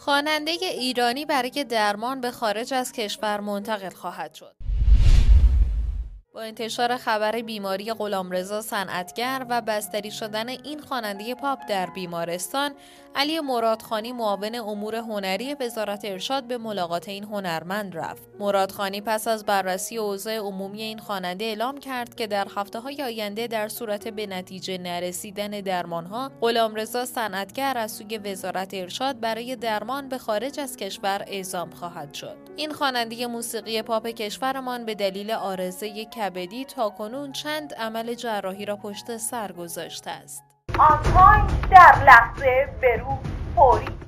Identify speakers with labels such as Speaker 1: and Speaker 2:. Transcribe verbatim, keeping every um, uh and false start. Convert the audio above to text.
Speaker 1: خواننده ایرانی برای درمان به خارج از کشور منتقل خواهد شد. با انتشار خبر بیماری غلامرضا صنعتگر و بستری شدن این خواننده پاپ در بیمارستان، علی مرادخانی معاون امور هنری وزارت ارشاد به ملاقات این هنرمند رفت. مرادخانی پس از بررسی اوضاع عمومی این خواننده اعلام کرد که در هفته‌های آینده در صورت به نتیجه نرسیدن درمان‌ها، غلامرضا صنعتگر از سوی وزارت ارشاد برای درمان به خارج از کشور اعزام خواهد شد. این خواننده موسیقی پاپ کشورمان به دلیل عارضه کبدی تاکنون چند عمل جراحی را پشت سر گذاشته است.
Speaker 2: آن پایین در لحظه برو فوری